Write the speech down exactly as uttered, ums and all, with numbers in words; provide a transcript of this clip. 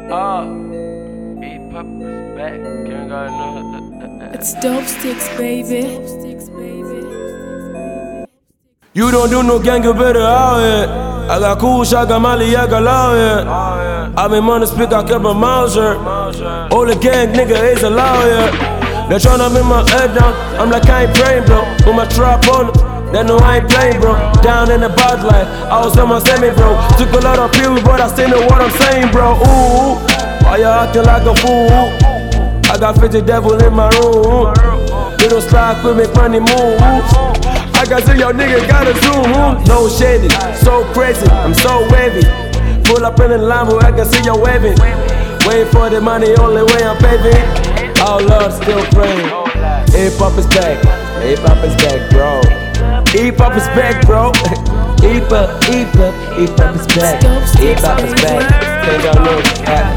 Uh, E-Pop is back. Gang got another. It's dope sticks, baby. You don't do no gang, you better out here. I got cool shot, got Molly, I got loud here. I been money speak, I kept my mouth shut. All the gang nigga is a lawyer. They tryna make my head down. I'm like I ain't praying, bro. With my trap on it. They know I ain't playing, bro. Down in the bad life, I was on my semi, bro. Took a lot of pills, but I still know what I'm saying, bro. Ooh, why you acting like a fool? I got fifty devil in my room. Little slide, quick, make money move. I can see your nigga got a zoom. No shady, so crazy, I'm so wavy. Pull up in the Lambo, I can see you waving. Wait for the money, only way I'm paving. Our Lord still praying. Hip-hop is back, hip-hop is back, bro. E-Pop is back, bro. E-Pop, E-Pop, E-Pop is back. E-Pop is back. Think I know.